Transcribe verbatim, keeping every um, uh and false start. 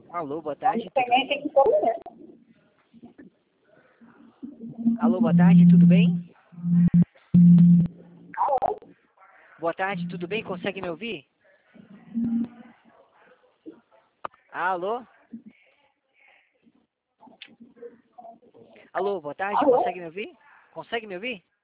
Alô, boa A tarde, tudo internet tem bem? que pôr. Alô, boa tarde, tudo bem? Alô? Boa tarde, tudo bem? Consegue me ouvir? Alô? Alô, boa tarde, Alô? consegue me ouvir? Consegue me ouvir?